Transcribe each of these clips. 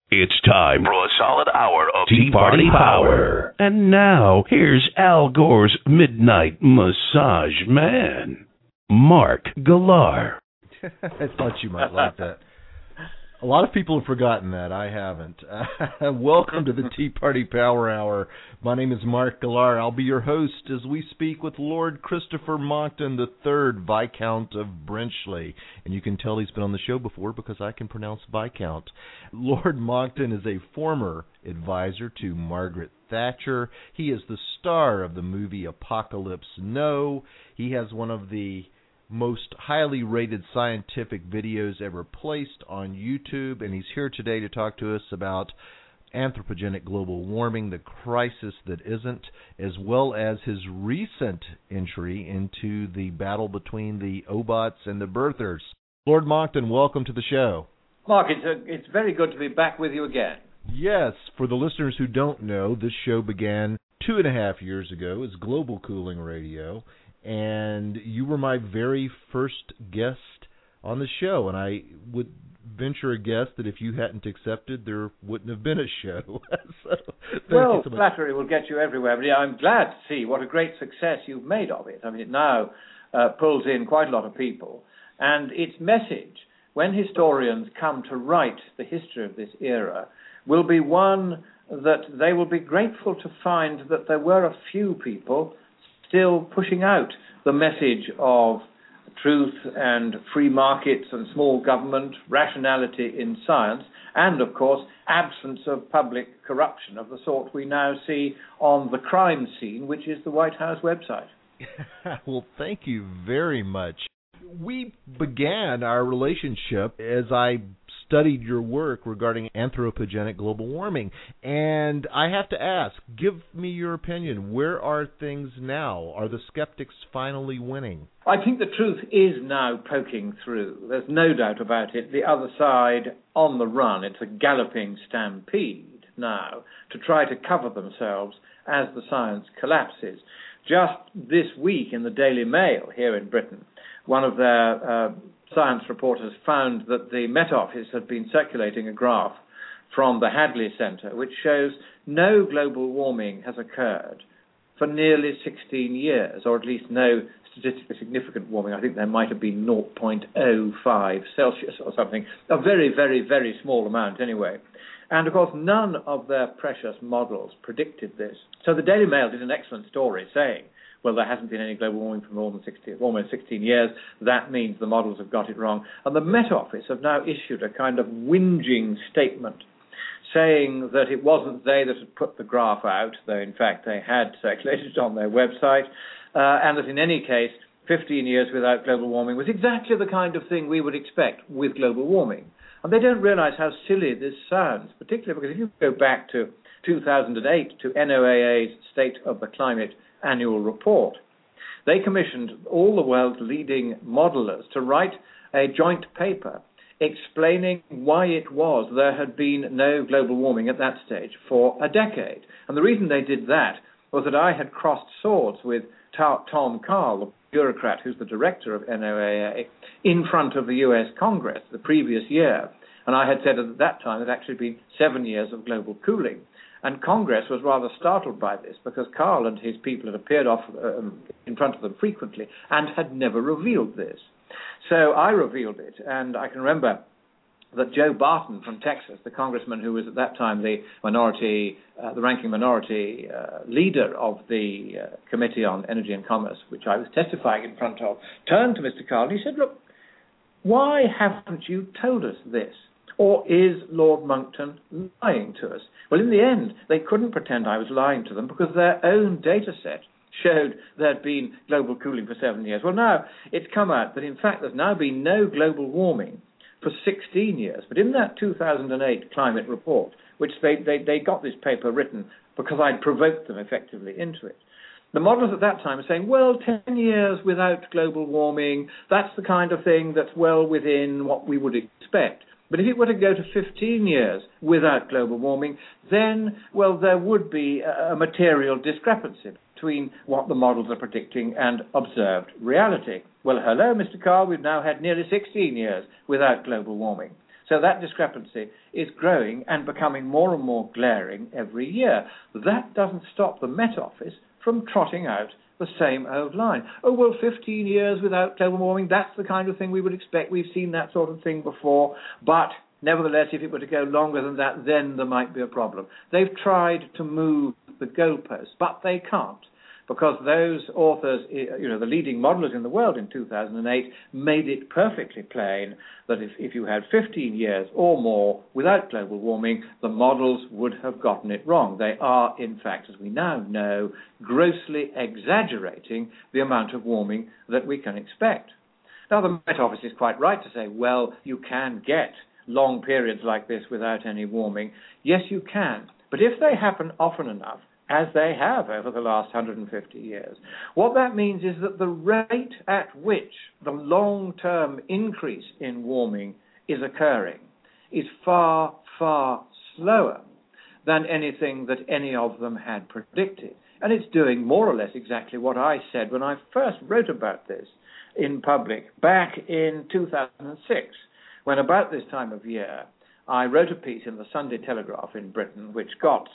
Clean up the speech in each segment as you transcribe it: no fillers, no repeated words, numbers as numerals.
It's time for a solid hour of Tea Party Power. And now, here's Al Gore's Midnight Massage Man, Mark Galar. I thought you might like that. A lot of people have forgotten that. I haven't. Welcome to the Tea Party Power Hour. My name is Mark Galar. I'll be your host as we speak with Lord Christopher Monckton III, Viscount of Brenchley. And you can tell he's been on the show before because I can pronounce Viscount. Lord Monckton is a former advisor to Margaret Thatcher. He is the star of the movie Apocalypse Now. He has one of the most highly rated scientific videos ever placed on YouTube, and he's here today to talk to us about anthropogenic global warming, the crisis that isn't, as well as his recent entry into the battle between the Obots and the birthers. Lord Monckton, welcome to the show. Mark, it's very good to be back with you again. Yes, for the listeners who don't know, this show began 2.5 years ago as Global Cooling Radio, and you were my very first guest on the show, and I would venture a guess that if you hadn't accepted, there wouldn't have been a show. Well, flattery will get you everywhere, but yeah, I'm glad to see what a great success you've made of it. I mean, it now pulls in quite a lot of people, and its message, when historians come to write the history of this era, will be one that they will be grateful to find that there were a few people still pushing out the message of truth and free markets and small government, rationality in science, and, of course, absence of public corruption of the sort we now see on the crime scene, which is the White House website. Well, thank you very much. We began our relationship as I studied your work regarding anthropogenic global warming, and I have to ask, give me your opinion. Where are things now? Are the skeptics finally winning? I think the truth is now poking through. There's no doubt about it. The other side on the run. It's a galloping stampede now to try to cover themselves as the science collapses. Just this week in the Daily Mail here in Britain, one of their science reporters found that the Met Office had been circulating a graph from the Hadley Centre which shows no global warming has occurred for nearly 16 years, or at least no statistically significant warming. I think there might have been 0.05 Celsius or something, a very, very, very small amount anyway. And, of course, none of their precious models predicted this. So the Daily Mail did an excellent story saying, well, there hasn't been any global warming for almost 16 years. That means the models have got it wrong. And the Met Office have now issued a kind of whinging statement saying that it wasn't they that had put the graph out, though in fact they had circulated it on their website, and that in any case, 15 years without global warming was exactly the kind of thing we would expect with global warming. And they don't realize how silly this sounds, particularly because if you go back to 2008, to NOAA's State of the Climate annual report, they commissioned all the world's leading modelers to write a joint paper explaining why it was there had been no global warming at that stage for a decade. And the reason they did that was that I had crossed swords with Tom Karl, the bureaucrat who's the director of NOAA, in front of the US Congress the previous year. And I had said at that time it had actually been 7 years of global cooling. And Congress was rather startled by this because Karl and his people had appeared in front of them frequently and had never revealed this. So I revealed it, and I can remember that Joe Barton from Texas, the congressman who was at that time the ranking minority leader of the Committee on Energy and Commerce, which I was testifying in front of, turned to Mr. Karl and he said, look, why haven't you told us this? Or is Lord Monckton lying to us? Well, in the end, they couldn't pretend I was lying to them because their own data set showed there had been global cooling for 7 years. Well, now it's come out that, in fact, there's now been no global warming for 16 years. But in that 2008 climate report, which they got this paper written because I'd provoked them effectively into it, the models at that time were saying, well, 10 years without global warming, that's the kind of thing that's well within what we would expect. But if it were to go to 15 years without global warming, then, well, there would be a material discrepancy between what the models are predicting and observed reality. Well, hello, Mr. Karl, we've now had nearly 16 years without global warming. So that discrepancy is growing and becoming more and more glaring every year. That doesn't stop the Met Office from trotting out the same old line. Oh, well, 15 years without global warming, that's the kind of thing we would expect. We've seen that sort of thing before. But nevertheless, if it were to go longer than that, then there might be a problem. They've tried to move the goalposts, but they can't, because those authors, the leading modelers in the world in 2008, made it perfectly plain that if you had 15 years or more without global warming, the models would have gotten it wrong. They are, in fact, as we now know, grossly exaggerating the amount of warming that we can expect. Now, the Met Office is quite right to say, well, you can get long periods like this without any warming. Yes, you can. But if they happen often enough, as they have over the last 150 years, what that means is that the rate at which the long-term increase in warming is occurring is far, far slower than anything that any of them had predicted. And it's doing more or less exactly what I said when I first wrote about this in public back in 2006, when about this time of year, I wrote a piece in the Sunday Telegraph in Britain which got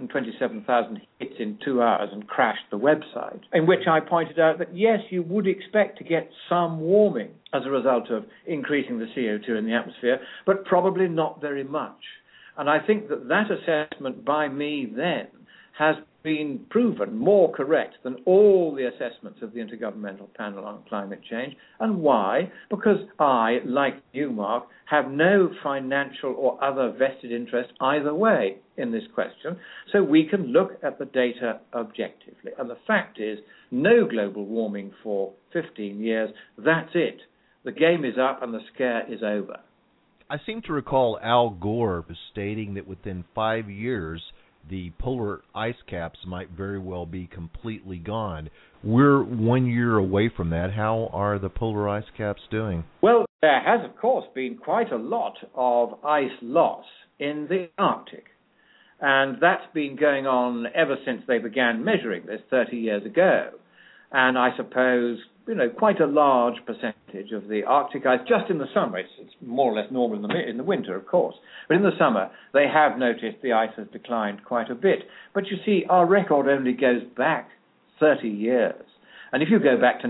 127,000 hits in 2 hours and crashed the website, in which I pointed out that, yes, you would expect to get some warming as a result of increasing the CO2 in the atmosphere, but probably not very much. And I think that that assessment by me then has been proven more correct than all the assessments of the Intergovernmental Panel on Climate Change. And why? Because I, like you, Mark, have no financial or other vested interest either way in this question, so we can look at the data objectively. And the fact is, no global warming for 15 years, that's it. The game is up and the scare is over. I seem to recall Al Gore stating that within 5 years, the polar ice caps might very well be completely gone. We're 1 year away from that. How are the polar ice caps doing? Well, there has, of course, been quite a lot of ice loss in the Arctic. And that's been going on ever since they began measuring this 30 years ago. And I suppose, quite a large percentage of the Arctic ice, just in the summer, it's more or less normal in the winter, of course, but in the summer they have noticed the ice has declined quite a bit. But you see, our record only goes back 30 years. And if you go back to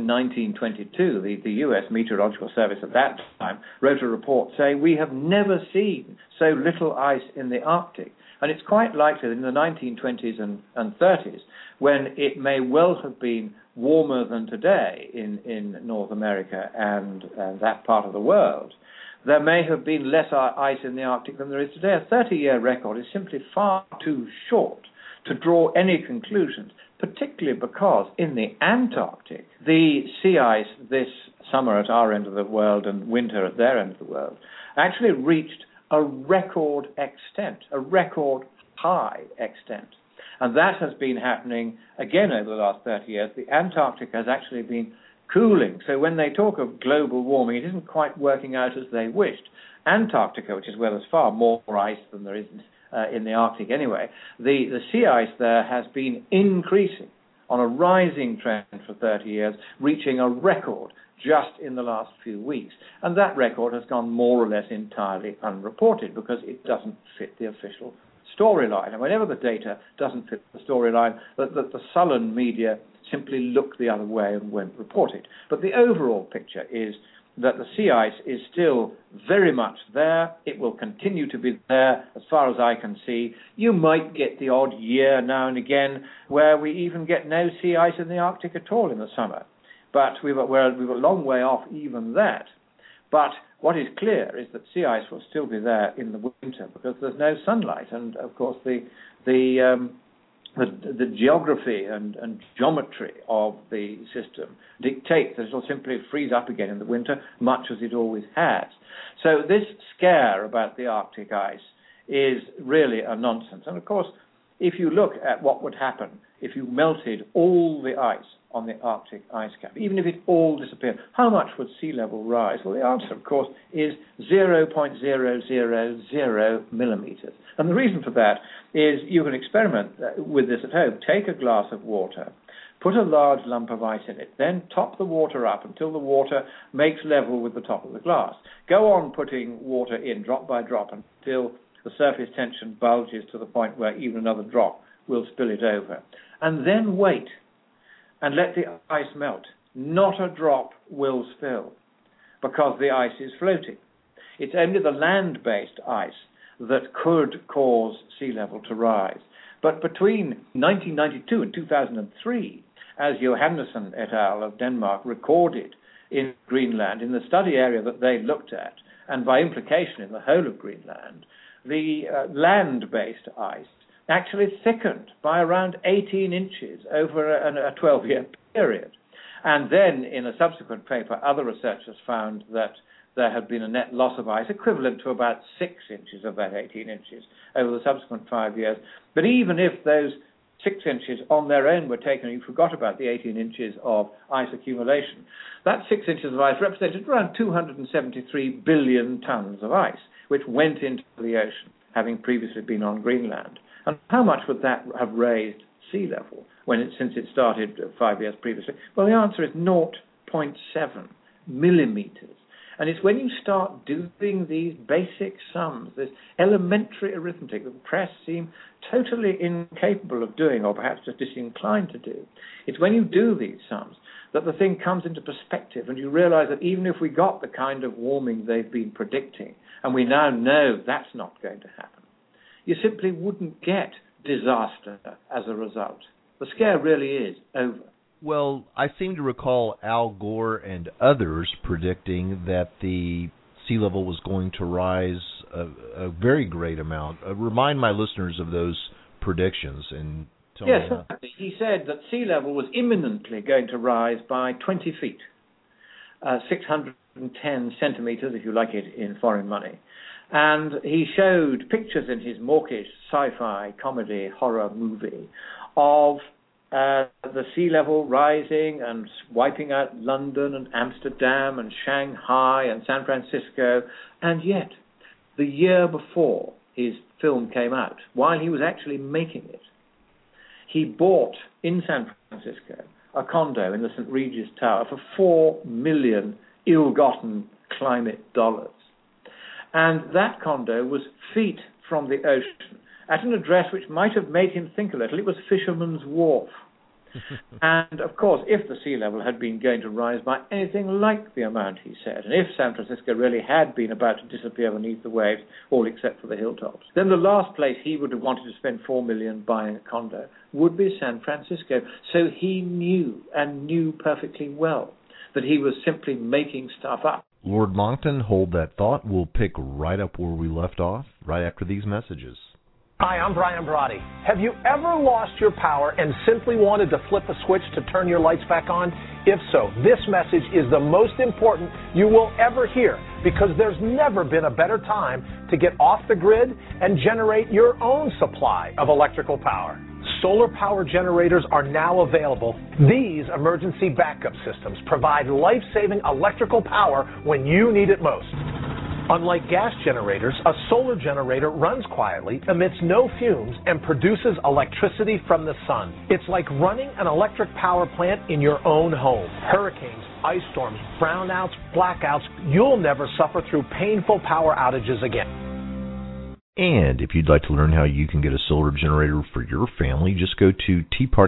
1922, the U.S. Meteorological Service at that time wrote a report saying we have never seen so little ice in the Arctic. And it's quite likely that in the 1920s and 30s, when it may well have been warmer than today in North America and that part of the world, there may have been less ice in the Arctic than there is today. A 30-year record is simply far too short to draw any conclusions, particularly because in the Antarctic, the sea ice this summer at our end of the world and winter at their end of the world actually reached a record extent, a record high extent. And that has been happening again over the last 30 years. The Antarctic has actually been cooling. So when they talk of global warming, it isn't quite working out as they wished. Antarctica, which is where there's far more ice than there is in the Arctic anyway, the sea ice there has been increasing on a rising trend for 30 years, reaching a record just in the last few weeks. And that record has gone more or less entirely unreported because it doesn't fit the official storyline. And whenever the data doesn't fit the storyline, the sullen media simply look the other way and won't report it. But the overall picture is that the sea ice is still very much there. It will continue to be there as far as I can see. You might get the odd year now and again where we even get no sea ice in the Arctic at all in the summer. But we're a long way off even that. But what is clear is that sea ice will still be there in the winter because there's no sunlight. And, of course, the geography and geometry of the system dictate that it will simply freeze up again in the winter, much as it always has. So this scare about the Arctic ice is really a nonsense. And, of course, if you look at what would happen if you melted all the ice on the Arctic ice cap, even if it all disappeared, how much would sea level rise? Well, the answer, of course, is 0.000 millimeters. And the reason for that is you can experiment with this at home. Take a glass of water, put a large lump of ice in it, then top the water up until the water makes level with the top of the glass. Go on putting water in drop by drop until the surface tension bulges to the point where even another drop will spill it over. And then wait and let the ice melt. Not a drop will spill because the ice is floating. It's only the land-based ice that could cause sea level to rise. But between 1992 and 2003, as Johannesson et al. Of Denmark recorded in Greenland, in the study area that they looked at, and by implication in the whole of Greenland, the land-based ice actually thickened by around 18 inches over a 12-year period. And then in a subsequent paper, other researchers found that there had been a net loss of ice equivalent to about 6 inches of that 18 inches over the subsequent 5 years. But even if those 6 inches on their own were taken, and you forgot about the 18 inches of ice accumulation, that 6 inches of ice represented around 273 billion tons of ice, which went into the ocean, having previously been on Greenland. And how much would that have raised sea level since it started 5 years previously? Well, the answer is 0.7 millimeters. And it's when you start doing these basic sums, this elementary arithmetic that the press seem totally incapable of doing, or perhaps just disinclined to do. It's when you do these sums that the thing comes into perspective, and you realize that even if we got the kind of warming they've been predicting, and we now know that's not going to happen, you simply wouldn't get disaster as a result. The scare really is over. Well, I seem to recall Al Gore and others predicting that the sea level was going to rise a very great amount. Remind my listeners of those predictions and tell me. Yes, he said that sea level was imminently going to rise by 20 feet, 610 centimeters, if you like it in foreign money. And he showed pictures in his mawkish sci-fi comedy horror movie of the sea level rising and wiping out London and Amsterdam and Shanghai and San Francisco. And yet, the year before his film came out, while he was actually making it, he bought in San Francisco a condo in the St. Regis Tower for $4 million ill-gotten climate dollars. And that condo was feet from the ocean, at an address which might have made him think a little. It was Fisherman's Wharf. And, of course, if the sea level had been going to rise by anything like the amount he said, and if San Francisco really had been about to disappear beneath the waves, all except for the hilltops, then the last place he would have wanted to spend $4 million buying a condo would be San Francisco. So he knew, and knew perfectly well, that he was simply making stuff up. Lord Monckton, hold that thought. We'll pick right up where we left off, right after these messages. Hi, I'm Brian Brody. Have you ever lost your power and simply wanted to flip a switch to turn your lights back on? If so, this message is the most important you will ever hear, because there's never been a better time to get off the grid and generate your own supply of electrical power. Solar power generators are now available. These emergency backup systems provide life-saving electrical power when you need it most. Unlike gas generators, a solar generator runs quietly, emits no fumes, and produces electricity from the sun. It's like running an electric power plant in your own home. Hurricanes, ice storms, brownouts, blackouts, you'll never suffer through painful power outages again. And if you'd like to learn how you can get a solar generator for your family, just go to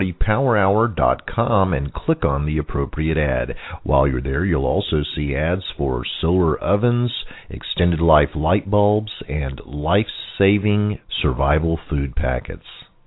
teapartypowerhour.com and click on the appropriate ad. While you're there, you'll also see ads for solar ovens, extended life light bulbs, and life-saving survival food packets.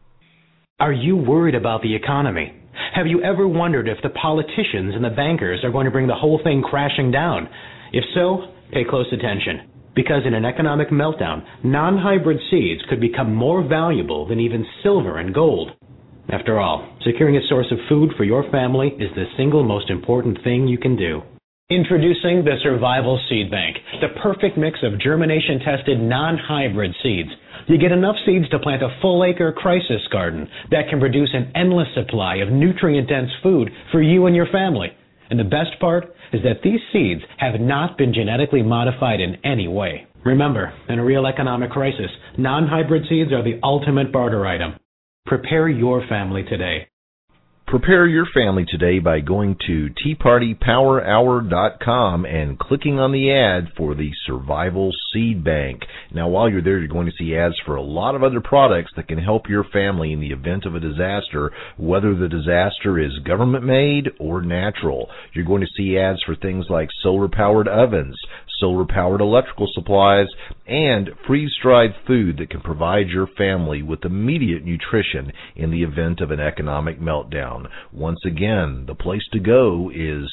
Are you worried about the economy? Have you ever wondered if the politicians and the bankers are going to bring the whole thing crashing down? If so, pay close attention. Because in an economic meltdown, non-hybrid seeds could become more valuable than even silver and gold. After all, securing a source of food for your family is the single most important thing you can do. Introducing the Survival Seed Bank, the perfect mix of germination-tested non-hybrid seeds. You get enough seeds to plant a full-acre crisis garden that can produce an endless supply of nutrient-dense food for you and your family. And the best part is that these seeds have not been genetically modified in any way. Remember, in a real economic crisis, non-hybrid seeds are the ultimate barter item. Prepare your family today. Prepare your family today by going to TeaPartyPowerHour.com and clicking on the ad for the Survival Seed Bank. Now, while you're there, you're going to see ads for a lot of other products that can help your family in the event of a disaster, whether the disaster is government-made or natural. You're going to see ads for things like solar-powered ovens, solar-powered electrical supplies, and freeze-dried food that can provide your family with immediate nutrition in the event of an economic meltdown. Once again, the place to go is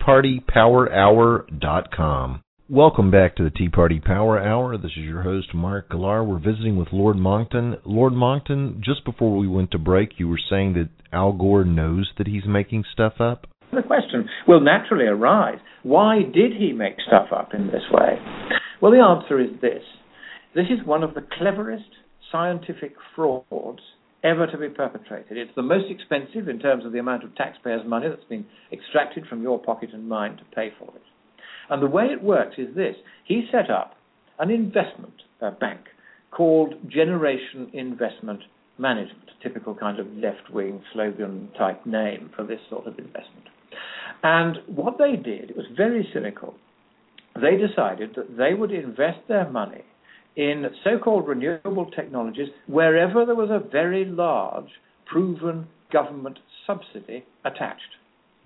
TeaPartyPowerHour.com. Welcome back to the Tea Party Power Hour. This is your host, Mark Galar. We're visiting with Lord Monckton. Lord Monckton, just before we went to break, you were saying that Al Gore knows that he's making stuff up? The question will naturally arise, why did he make stuff up in this way? Well, the answer is this. This is one of the cleverest scientific frauds ever to be perpetrated. It's the most expensive in terms of the amount of taxpayers' money that's been extracted from your pocket and mine to pay for it. And the way it works is this. He set up an investment bank called Generation Investment Management, a typical kind of left-wing slogan-type name for this sort of investment. And what they did, it was very cynical. They decided that they would invest their money in so-called renewable technologies wherever there was a very large, proven government subsidy attached.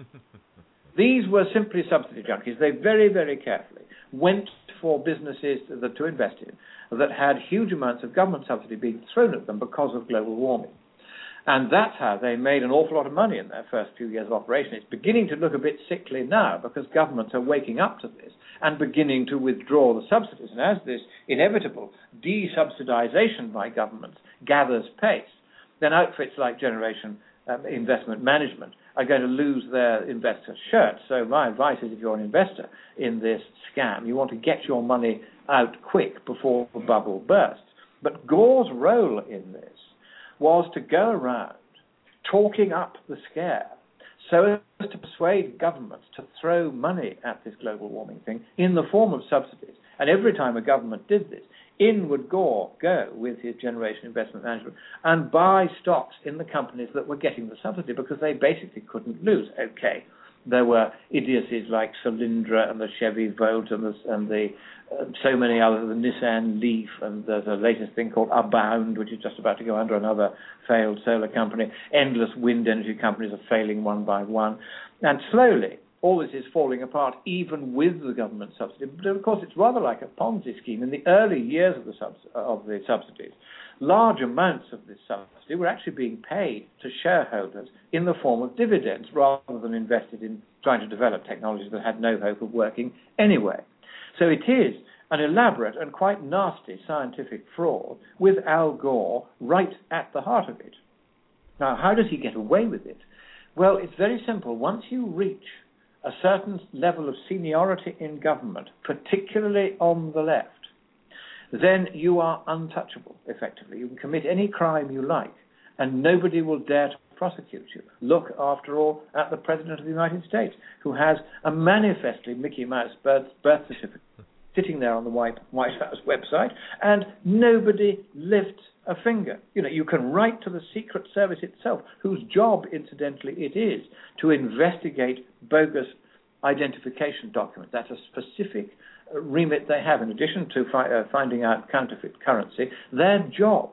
These were simply subsidy junkies. They very, very carefully went for businesses to invest in that had huge amounts of government subsidy being thrown at them because of global warming. And that's how they made an awful lot of money in their first few years of operation. It's beginning to look a bit sickly now because governments are waking up to this and beginning to withdraw the subsidies. And as this inevitable de-subsidization by governments gathers pace, then outfits like Generation Investment Management are going to lose their investor shirt. So my advice is, if you're an investor in this scam, you want to get your money out quick before the bubble bursts. But Gore's role in this was to go around talking up the scare so as to persuade governments to throw money at this global warming thing in the form of subsidies. And every time a government did this, in would Gore go with his Generation Investment Management and buy stocks in the companies that were getting the subsidy because they basically couldn't lose. Okay, there were idiocies like Solyndra and the Chevy Volt and the so many others, the Nissan Leaf, and there's a latest thing called Abound, which is just about to go under, another failed solar company. Endless wind energy companies are failing one by one. And slowly, all this is falling apart, even with the government subsidy. But of course, it's rather like a Ponzi scheme. In the early years of the subsidies, large amounts of this subsidy were actually being paid to shareholders in the form of dividends rather than invested in trying to develop technologies that had no hope of working anyway. So it is an elaborate and quite nasty scientific fraud with Al Gore right at the heart of it. Now, how does he get away with it? Well, it's very simple. Once you reach a certain level of seniority in government, particularly on the left, then you are untouchable, effectively. You can commit any crime you like, and nobody will dare to prosecute you. Look, after all, at the President of the United States, who has a manifestly Mickey Mouse birth certificate sitting there on the White House website, and nobody lifts a finger. You know, you can write to the Secret Service itself, whose job, incidentally, it is to investigate bogus identification documents. That's a specific remit they have. In addition to finding out counterfeit currency, their job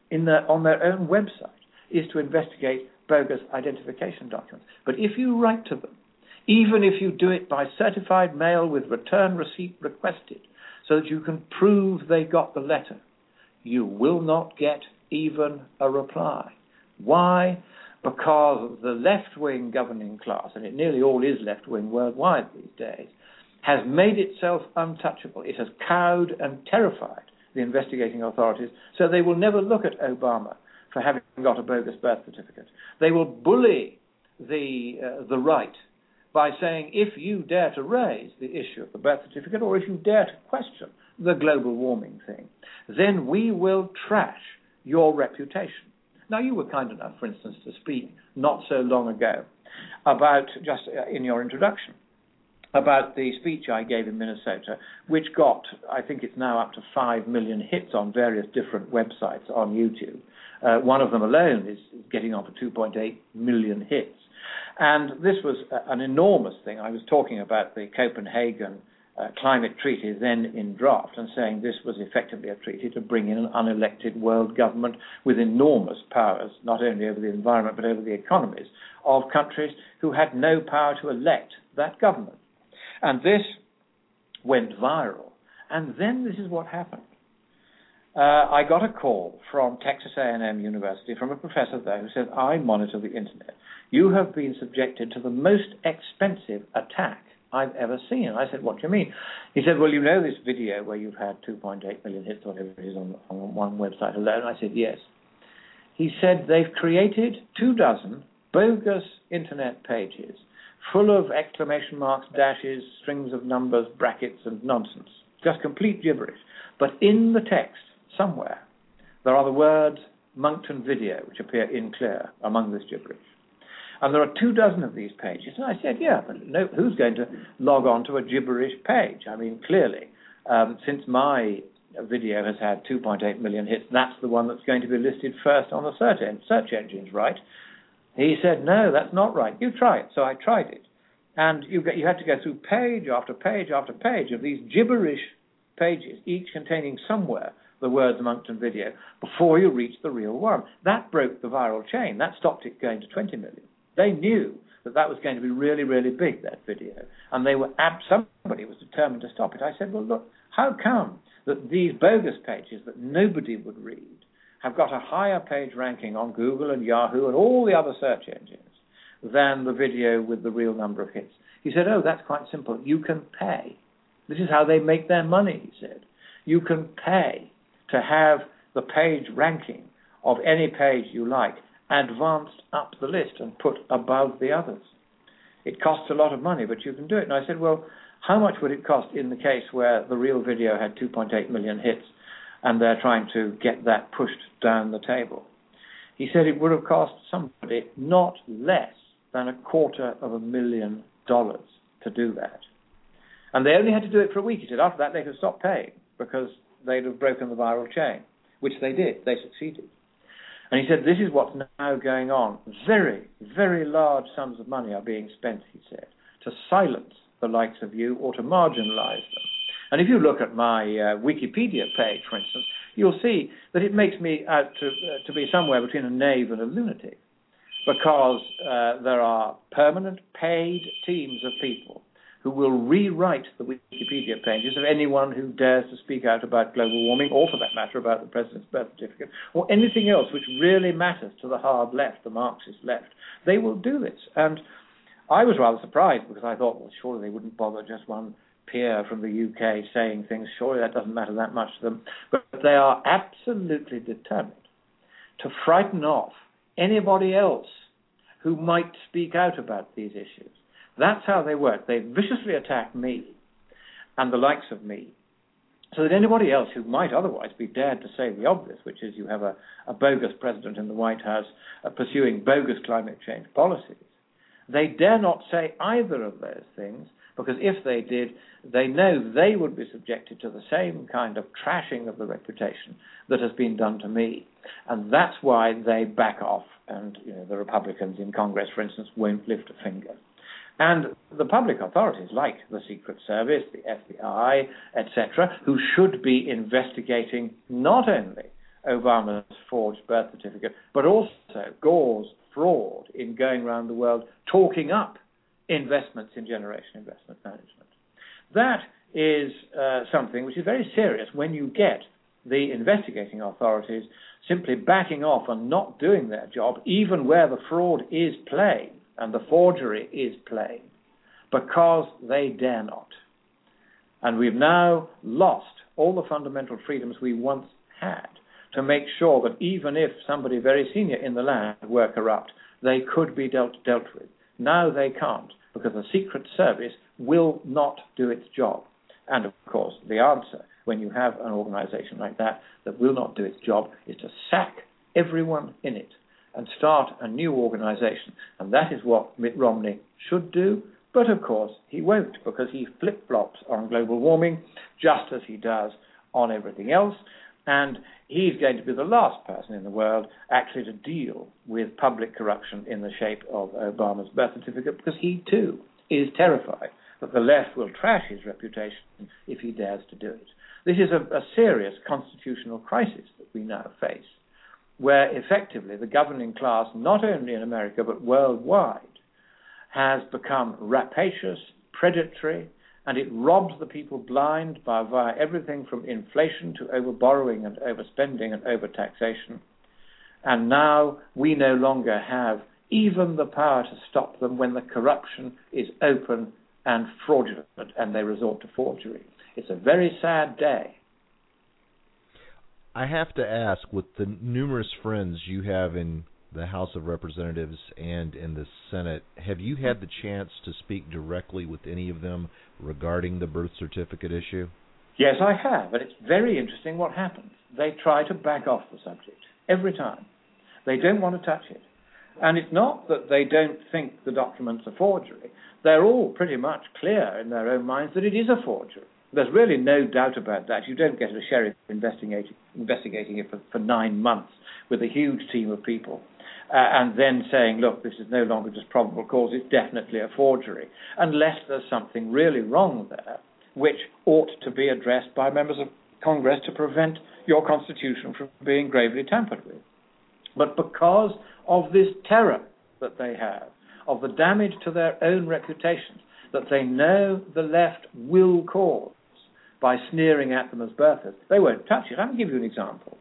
on their own website is to investigate bogus identification documents. But if you write to them, even if you do it by certified mail with return receipt requested, so that you can prove they got the letter, you will not get even a reply. Why? Because the left-wing governing class, and it nearly all is left-wing worldwide these days, has made itself untouchable. It has cowed and terrified the investigating authorities, so they will never look at Obama for having got a bogus birth certificate. They will bully the right by saying, if you dare to raise the issue of the birth certificate, or if you dare to question the global warming thing, then we will trash your reputation. Now, you were kind enough, for instance, to speak not so long ago about, just in your introduction, about the speech I gave in Minnesota, which got, I think it's now up to 5 million hits on various different websites on YouTube. One of them alone is getting on for 2.8 million hits. And this was an enormous thing. I was talking about the Copenhagen climate treaty then in draft and saying this was effectively a treaty to bring in an unelected world government with enormous powers, not only over the environment but over the economies of countries who had no power to elect that government. And this went viral. And then this is what happened. I got a call from Texas A&M University from a professor there who said, I monitor the internet. You have been subjected to the most expensive attack I've ever seen. I said, what do you mean? He said, well, you know this video where you've had 2.8 million hits, whatever it is, on one website alone? I said, yes. He said, they've created 24 bogus internet pages full of exclamation marks, dashes, strings of numbers, brackets, and nonsense. Just complete gibberish. But in the text, somewhere, there are the words Moncton Video, which appear in clear among this gibberish. And there are 24 of these pages. And I said, yeah, but no, who's going to log on to a gibberish page? I mean, clearly, since my video has had 2.8 million hits, that's the one that's going to be listed first on the search engines, right? He said, no, that's not right. You try it. So I tried it. And you had to go through page after page after page of these gibberish pages, each containing somewhere the words Moncton Video, before you reach the real one. That broke the viral chain. That stopped it going to 20 million. They knew that was going to be really, really big, that video. And somebody was determined to stop it. I said, well, look, how come that these bogus pages that nobody would read have got a higher page ranking on Google and Yahoo and all the other search engines than the video with the real number of hits? He said, oh, that's quite simple. You can pay. This is how they make their money, he said. You can pay to have the page ranking of any page you like advanced up the list and put above the others. It costs a lot of money, but you can do it. And I said, well, how much would it cost in the case where the real video had 2.8 million hits and they're trying to get that pushed down the table? He said it would have cost somebody not less than $250,000 to do that. And they only had to do it for a week. He said after that they could stop paying because they'd have broken the viral chain, which they did. They succeeded. And he said, this is what's now going on. Very, very large sums of money are being spent, he said, to silence the likes of you or to marginalize them. And if you look at my Wikipedia page, for instance, you'll see that it makes me out to be somewhere between a knave and a lunatic, because there are permanent paid teams of people who will rewrite the Wikipedia pages of anyone who dares to speak out about global warming, or for that matter about the president's birth certificate, or anything else which really matters to the hard left, the Marxist left. They will do this. And I was rather surprised because I thought, well, surely they wouldn't bother just one peer from the UK saying things. Surely that doesn't matter that much to them. But they are absolutely determined to frighten off anybody else who might speak out about these issues. That's how they work. They viciously attack me and the likes of me, so that anybody else who might otherwise be dared to say the obvious, which is you have a bogus president in the White House pursuing bogus climate change policies, they dare not say either of those things, because if they did, they know they would be subjected to the same kind of trashing of the reputation that has been done to me. And that's why they back off. And the Republicans in Congress, for instance, won't lift a finger. And the public authorities, like the Secret Service, the FBI, etc., who should be investigating not only Obama's forged birth certificate, but also Gore's fraud in going around the world talking up investments in generation investment management. That is something which is very serious when you get the investigating authorities simply backing off and not doing their job, even where the fraud is plain and the forgery is plain, because they dare not. And we've now lost all the fundamental freedoms we once had to make sure that even if somebody very senior in the land were corrupt, they could be dealt with. Now they can't, because the Secret Service will not do its job. And, of course, the answer when you have an organization like that will not do its job is to sack everyone in it and start a new organization. And that is what Mitt Romney should do. But, of course, he won't, because he flip-flops on global warming just as he does on everything else. And he's going to be the last person in the world actually to deal with public corruption in the shape of Obama's birth certificate, because he, too, is terrified that the left will trash his reputation if he dares to do it. This is a serious constitutional crisis that we now face, where effectively the governing class, not only in America but worldwide, has become rapacious, predatory, and it robs the people blind via everything from inflation to over-borrowing and overspending and over-taxation. And now we no longer have even the power to stop them when the corruption is open and fraudulent and they resort to forgery. It's a very sad day. I have to ask, with the numerous friends you have in the House of Representatives and in the Senate, have you had the chance to speak directly with any of them regarding the birth certificate issue? Yes, I have, and it's very interesting what happens. They try to back off the subject every time. They don't want to touch it. And it's not that they don't think the documents are forgery. They're all pretty much clear in their own minds that it is a forgery. There's really no doubt about that. You don't get a sheriff investigating it for 9 months with a huge team of people and then saying, look, this is no longer just probable cause, it's definitely a forgery, unless there's something really wrong there, which ought to be addressed by members of Congress to prevent your Constitution from being gravely tampered with. But because of this terror that they have, of the damage to their own reputations, that they know the left will cause by sneering at them as birthers, they won't touch it. I'll give you an example.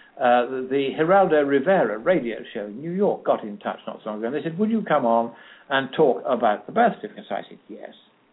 The Geraldo Rivera radio show in New York got in touch not so long ago, and they said, would you come on and talk about the birth certificate? So I said, yes.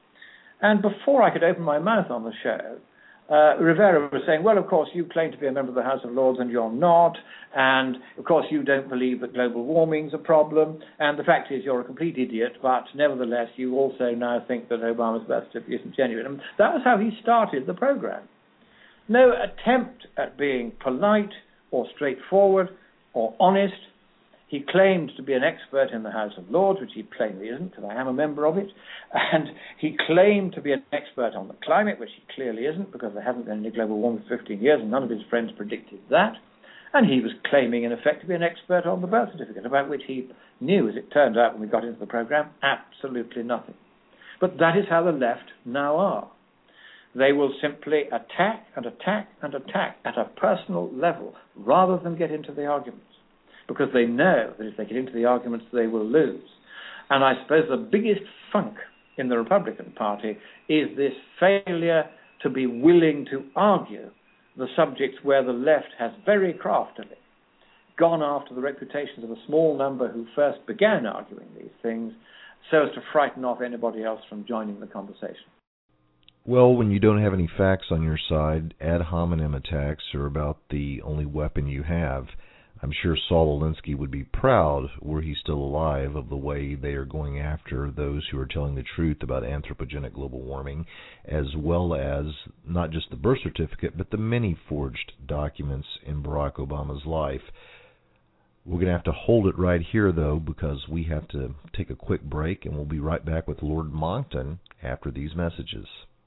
And before I could open my mouth on the show, Rivera was saying, well, of course, you claim to be a member of the House of Lords and you're not, and of course you don't believe that global warming's a problem, and the fact is you're a complete idiot, but nevertheless you also now think that Obama's birth certificate isn't genuine. And that was how he started the program. No attempt at being polite or straightforward or honest. He claimed to be an expert in the House of Lords, which he plainly isn't, because I am a member of it. And he claimed to be an expert on the climate, which he clearly isn't, because there hasn't been any global warming for 15 years, and none of his friends predicted that. And he was claiming, in effect, to be an expert on the birth certificate, about which he knew, as it turned out when we got into the program, absolutely nothing. But that is how the left now are. They will simply attack and attack and attack at a personal level, rather than get into the arguments, because they know that if they get into the arguments, they will lose. And I suppose the biggest funk in the Republican Party is this failure to be willing to argue the subjects where the left has very craftily gone after the reputations of a small number who first began arguing these things, so as to frighten off anybody else from joining the conversation. Well, when you don't have any facts on your side, ad hominem attacks are about the only weapon you have. I'm sure Saul Alinsky would be proud, were he still alive, of the way they are going after those who are telling the truth about anthropogenic global warming, as well as not just the birth certificate, but the many forged documents in Barack Obama's life. We're going to have to hold it right here, though, because we have to take a quick break, and we'll be right back with Lord Monckton after these messages.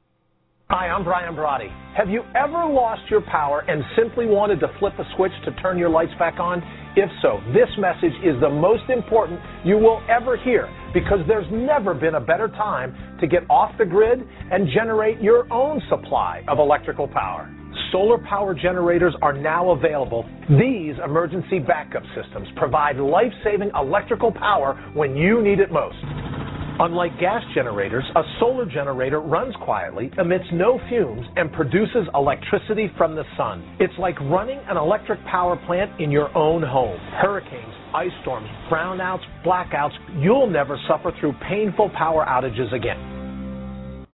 Hi, I'm Brian Brody. Have you ever lost your power and simply wanted to flip a switch to turn your lights back on? If so, this message is the most important you will ever hear, because there's never been a better time to get off the grid and generate your own supply of electrical power. Solar power generators are now available. These emergency backup systems provide life-saving electrical power when you need it most. Unlike gas generators, a solar generator runs quietly, emits no fumes, and produces electricity from the sun. It's like running an electric power plant in your own home. Hurricanes, ice storms, brownouts, blackouts, you'll never suffer through painful power outages again.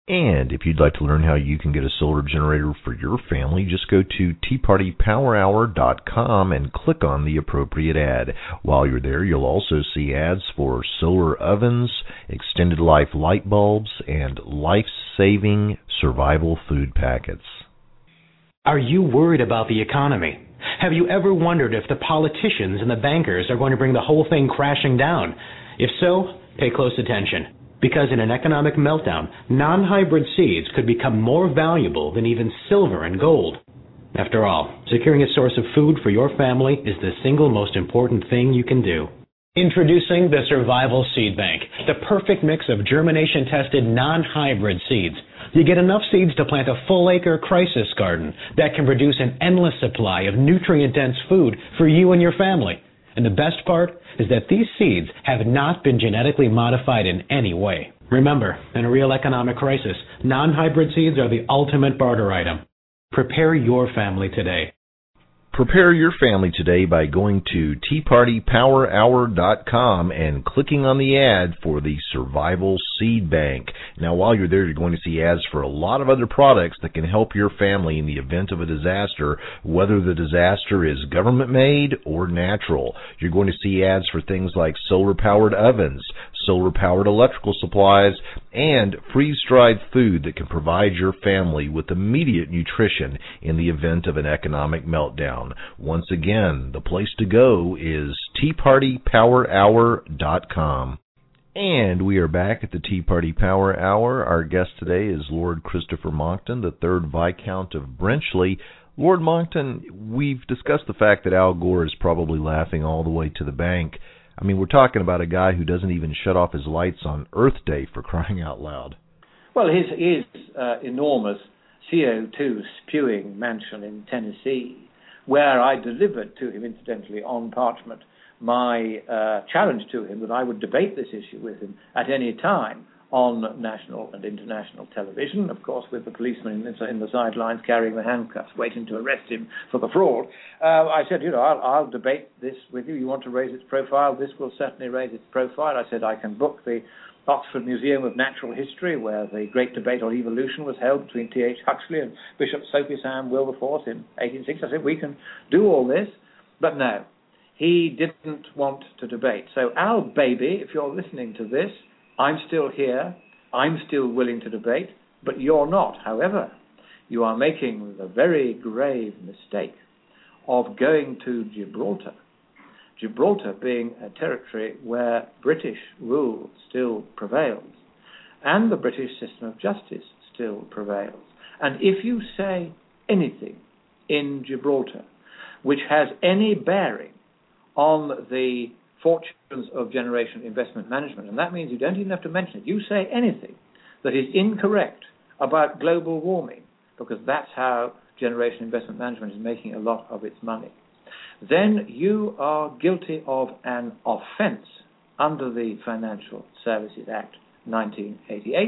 And if you'd like to learn how you can get a solar generator for your family, just go to teapartypowerhour.com and click on the appropriate ad. While you're there, you'll also see ads for solar ovens, extended life light bulbs, and life-saving survival food packets. Are you worried about the economy? Have you ever wondered if the politicians and the bankers are going to bring the whole thing crashing down? If so, pay close attention. Because in an economic meltdown, non-hybrid seeds could become more valuable than even silver and gold. After all, securing a source of food for your family is the single most important thing you can do. Introducing the Survival Seed Bank, the perfect mix of germination-tested non-hybrid seeds. You get enough seeds to plant a full-acre crisis garden that can produce an endless supply of nutrient-dense food for you and your family. And the best part is that these seeds have not been genetically modified in any way. Remember, in a real economic crisis, non-hybrid seeds are the ultimate barter item. Prepare your family today. Prepare your family today by going to teapartypowerhour.com and clicking on the ad for the Survival Seed Bank. Now, while you're there, you're going to see ads for a lot of other products that can help your family in the event of a disaster, whether the disaster is government-made or natural. You're going to see ads for things like solar-powered ovens, solar-powered electrical supplies, and freeze-dried food that can provide your family with immediate nutrition in the event of an economic meltdown. Once again, the place to go is teapartypowerhour.com. And we are back at the Tea Party Power Hour. Our guest today is Lord Christopher Monckton, the 3rd Viscount of Brenchley. Lord Monckton, we've discussed the fact that Al Gore is probably laughing all the way to the bank. I mean, we're talking about a guy who doesn't even shut off his lights on Earth Day, for crying out loud. Well, his enormous CO2 spewing mansion in Tennessee, where I delivered to him, incidentally, on parchment, my challenge to him that I would debate this issue with him at any time on national and international television, of course, with the policeman in the sidelines carrying the handcuffs, waiting to arrest him for the fraud. I said, I'll debate this with you. You want to raise its profile? This will certainly raise its profile. I said, I can book the Oxford Museum of Natural History, where the great debate on evolution was held between T.H. Huxley and Bishop Sophie Sam Wilberforce in 1860. I said, we can do all this. But no, he didn't want to debate. So, Al Baby, if you're listening to this, I'm still here. I'm still willing to debate, but you're not. However, you are making the very grave mistake of going to Gibraltar. Gibraltar being a territory where British rule still prevails, and the British system of justice still prevails. And if you say anything in Gibraltar which has any bearing on the fortunes of Generation Investment Management, and that means you don't even have to mention it, you say anything that is incorrect about global warming, because that's how Generation Investment Management is making a lot of its money, then you are guilty of an offence under the Financial Services Act 1988,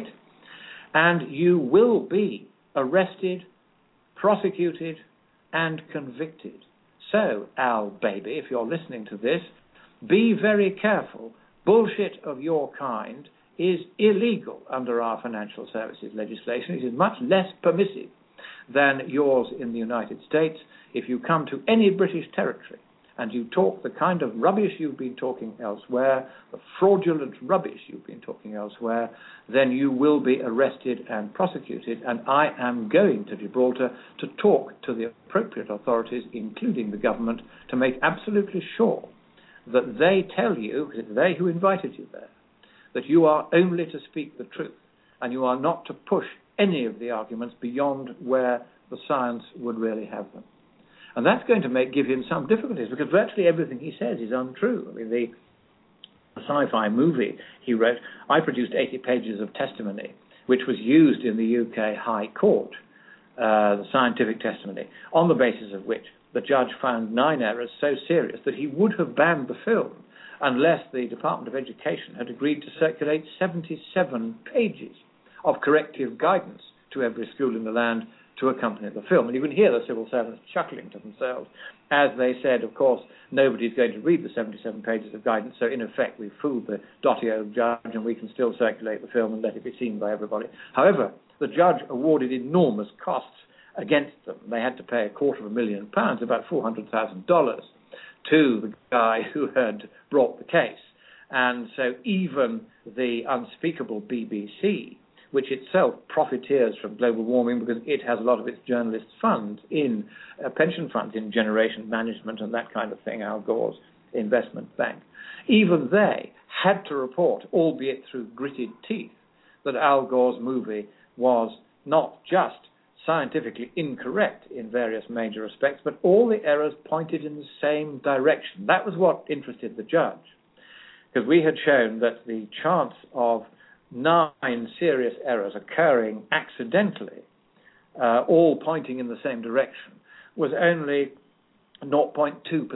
and you will be arrested, prosecuted, and convicted. So, Al Baby, if you're listening to this, be very careful. Bullshit of your kind is illegal under our financial services legislation. It is much less permissive than yours in the United States. If you come to any British territory and you talk the kind of rubbish you've been talking elsewhere, the fraudulent rubbish you've been talking elsewhere, then you will be arrested and prosecuted. And I am going to Gibraltar to talk to the appropriate authorities, including the government, to make absolutely sure that they tell you, because it's they who invited you there, that you are only to speak the truth and you are not to push any of the arguments beyond where the science would really have them. And that's going to give him some difficulties, because virtually everything he says is untrue. I mean, the sci-fi movie he wrote, I produced 80 pages of testimony, which was used in the UK High Court, the scientific testimony, on the basis of which the judge found 9 errors so serious that he would have banned the film unless the Department of Education had agreed to circulate 77 pages of corrective guidance to every school in the land to accompany the film. And you can hear the civil servants chuckling to themselves as they said, of course, nobody's going to read the 77 pages of guidance, so in effect we've fooled the dotty old judge and we can still circulate the film and let it be seen by everybody. However, the judge awarded enormous costs against them. They had to pay £250,000, about $400,000, to the guy who had brought the case. And so even the unspeakable BBC, which itself profiteers from global warming because it has a lot of its journalists' funds in pension funds in generation management and that kind of thing, Al Gore's investment bank, even they had to report, albeit through gritted teeth, that Al Gore's movie was not just scientifically incorrect in various major respects, but all the errors pointed in the same direction. That was what interested the judge, because we had shown that the chance of 9 serious errors occurring accidentally, all pointing in the same direction, was only 0.2%.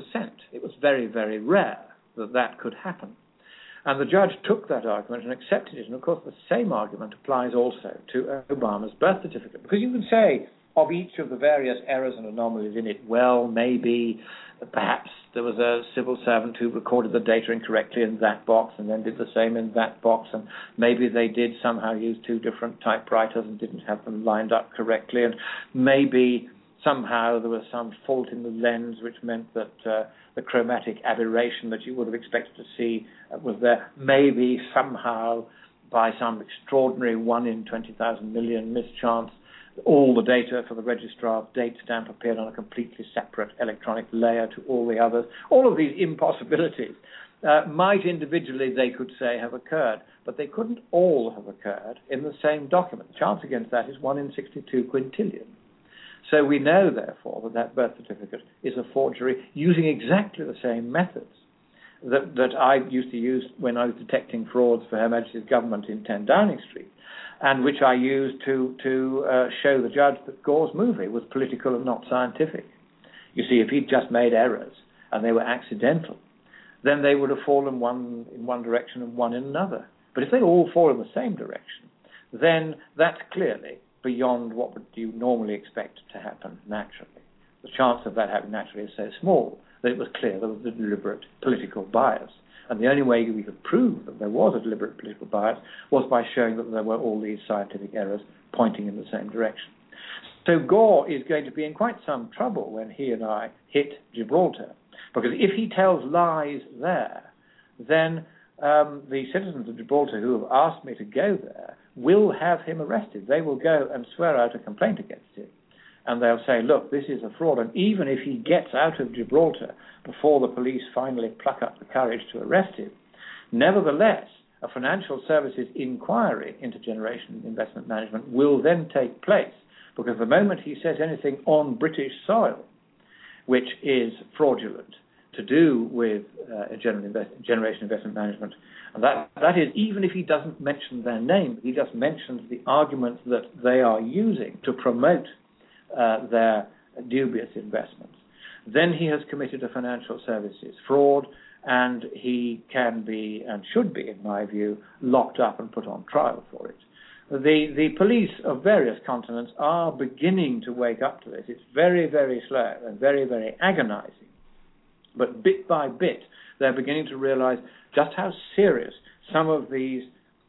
It was very, very rare that that could happen. And the judge took that argument and accepted it. And, of course, the same argument applies also to Obama's birth certificate. Because you can say of each of the various errors and anomalies in it, well, maybe, perhaps there was a civil servant who recorded the data incorrectly in that box and then did the same in that box, and maybe they did somehow use 2 different typewriters and didn't have them lined up correctly, and maybe somehow there was some fault in the lens which meant that the chromatic aberration that you would have expected to see was there. Maybe somehow, by some extraordinary 1 in 20,000 million mischance, all the data for the registrar's date stamp appeared on a completely separate electronic layer to all the others. All of these impossibilities might individually, they could say, have occurred, but they couldn't all have occurred in the same document. The chance against that is 1 in 62 quintillion. So we know, therefore, that birth certificate is a forgery using exactly the same methods that I used to use when I was detecting frauds for Her Majesty's government in 10 Downing Street, and which I used to show the judge that Gore's movie was political and not scientific. You see, if he'd just made errors and they were accidental, then they would have fallen one in one direction and one in another. But if they all fall in the same direction, then that's clearly beyond what would you normally expect to happen naturally. The chance of that happening naturally is so small that it was clear there was a deliberate political bias. And the only way we could prove that there was a deliberate political bias was by showing that there were all these scientific errors pointing in the same direction. So Gore is going to be in quite some trouble when he and I hit Gibraltar, because if he tells lies there, then the citizens of Gibraltar who have asked me to go there will have him arrested. They will go and swear out a complaint against him. And they'll say, look, this is a fraud. And even if he gets out of Gibraltar before the police finally pluck up the courage to arrest him, nevertheless, a financial services inquiry into generation investment management will then take place, because the moment he says anything on British soil which is fraudulent to do with generation investment management, and that is even if he doesn't mention their name, he just mentions the arguments that they are using to promote their dubious investments, then he has committed a financial services fraud, and he can be and should be, in my view, locked up and put on trial for it. The police of various continents are beginning to wake up to this. It's very, very slow and very, very agonizing. But bit by bit, they're beginning to realize just how serious some of these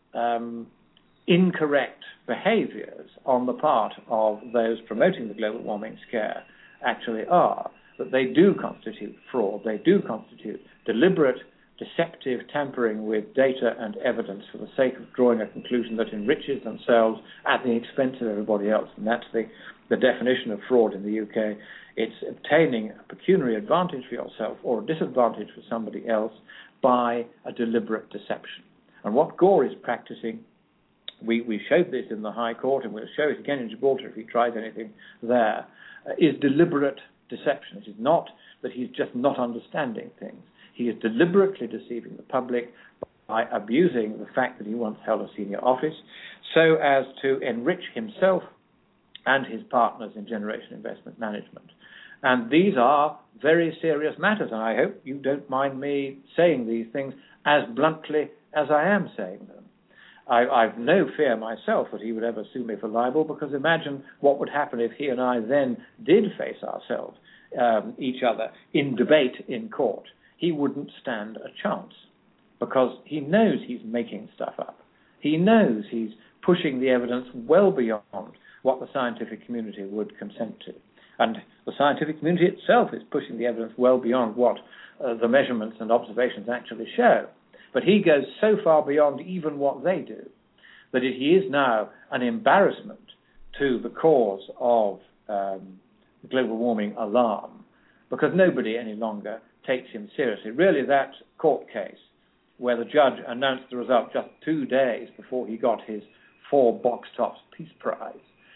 incorrect behaviors on the part of those promoting the global warming scare actually are, that they do constitute fraud, they do constitute deliberate, deceptive tampering with data and evidence for the sake of drawing a conclusion that enriches themselves at the expense of everybody else. And that's the definition of fraud in the UK. It's obtaining a pecuniary advantage for yourself or a disadvantage for somebody else by a deliberate deception. And what Gore is practicing, we showed this in the High Court, and we'll show it again in Gibraltar if he tries anything there, is deliberate deception. It is not that he's just not understanding things. He is deliberately deceiving the public by abusing the fact that he once held a senior office so as to enrich himself and his partners in generation investment management. And these are very serious matters, and I hope you don't mind me saying these things as bluntly as I am saying them. I've no fear myself that he would ever sue me for libel, because imagine what would happen if he and I then did face ourselves, each other, in debate in court. He wouldn't stand a chance, because he knows he's making stuff up. He knows he's pushing the evidence well beyond what the scientific community would consent to. And the scientific community itself is pushing the evidence well beyond what the measurements and observations actually show. But he goes so far beyond even what they do that he is now an embarrassment to the cause of global warming alarm, because nobody any longer takes him seriously. Really, that court case where the judge announced the result just 2 days before he got his 4 box tops Peace Prize,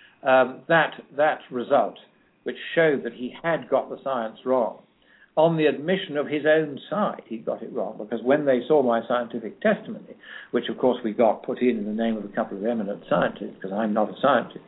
that result, which showed that he had got the science wrong, on the admission of his own side, he got it wrong, because when they saw my scientific testimony, which of course we got put in the name of a couple of eminent scientists, because I'm not a scientist,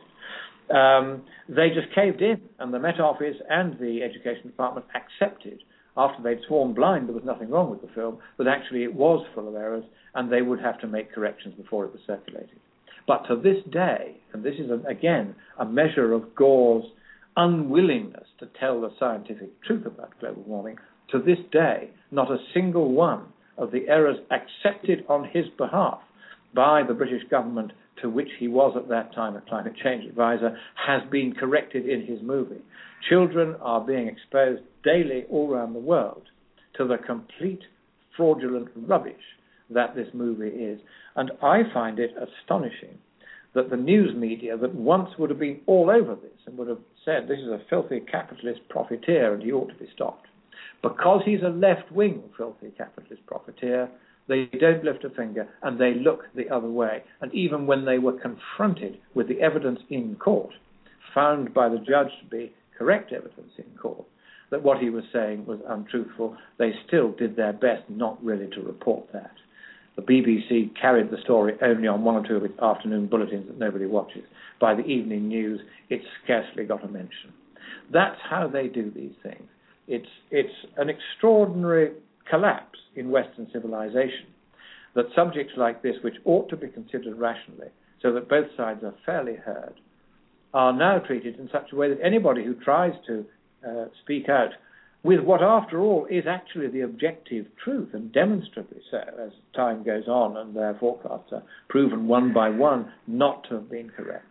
they just caved in, and the Met Office and the Education Department accepted, after they'd sworn blind there was nothing wrong with the film, that actually it was full of errors, and they would have to make corrections before it was circulated. But to this day, and this is again a measure of Gore's unwillingness to tell the scientific truth about global warming, to this day, not a single one of the errors accepted on his behalf by the British government, to which he was at that time a climate change advisor, has been corrected in his movie. Children are being exposed daily all around the world to the complete fraudulent rubbish that this movie is. And I find it astonishing that the news media that once would have been all over this and would have said this is a filthy capitalist profiteer and he ought to be stopped, because he's a left-wing filthy capitalist profiteer, they don't lift a finger and they look the other way. And even when they were confronted with the evidence in court, found by the judge to be correct evidence in court, that what he was saying was untruthful, they still did their best not really to report that. The BBC carried the story only on 1 or 2 of its afternoon bulletins that nobody watches. By the evening news, it scarcely got a mention. That's how they do these things. It's an extraordinary collapse in Western civilization that subjects like this, which ought to be considered rationally, so that both sides are fairly heard, are now treated in such a way that anybody who tries to speak out with what, after all, is actually the objective truth, and demonstrably so as time goes on and their forecasts are proven one by one not to have been correct,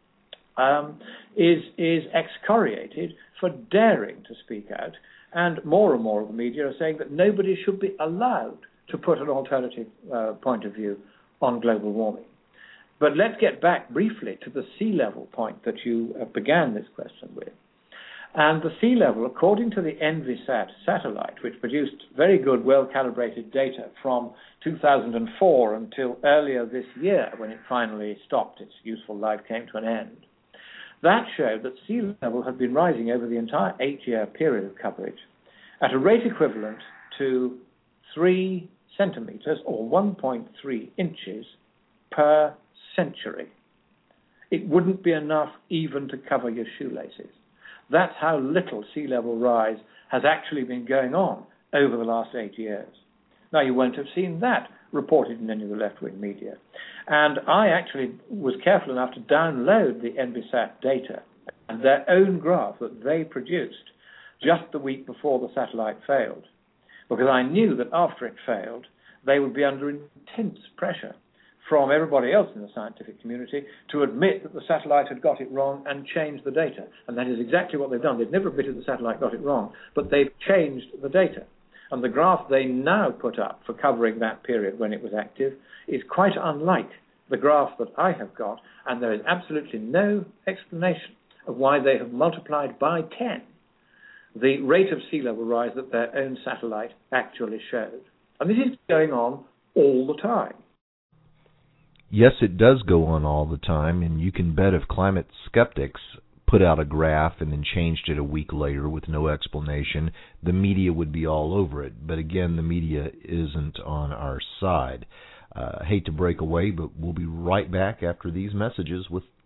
is excoriated for daring to speak out. And more of the media are saying that nobody should be allowed to put an alternative point of view on global warming. But let's get back briefly to the sea level point that you began this question with. And the sea level, according to the ENVISAT satellite, which produced very good, well-calibrated data from 2004 until earlier this year, when it finally stopped, its useful life came to an end, that showed that sea level had been rising over the entire 8-year period of coverage at a rate equivalent to 3 centimeters or 1.3 inches per century. It wouldn't be enough even to cover your shoelaces. That's how little sea level rise has actually been going on over the last 8 years. Now, you won't have seen that reported in any of the left-wing media. And I actually was careful enough to download the ENVISAT data and their own graph that they produced just the week before the satellite failed, because I knew that after it failed, they would be under intense pressure from everybody else in the scientific community to admit that the satellite had got it wrong and change the data. And that is exactly what they've done. They've never admitted the satellite got it wrong, but they've changed the data. And the graph they now put up for covering that period when it was active is quite unlike the graph that I have got, and there is absolutely no explanation of why they have multiplied by 10 the rate of sea level rise that their own satellite actually showed. And this is going on all the time. Yes, it does go on all the time, and you can bet if climate skeptics put out a graph and then changed it a week later with no explanation, the media would be all over it. But again, the media isn't on our side. I hate to break away, but we'll be right back after these messages with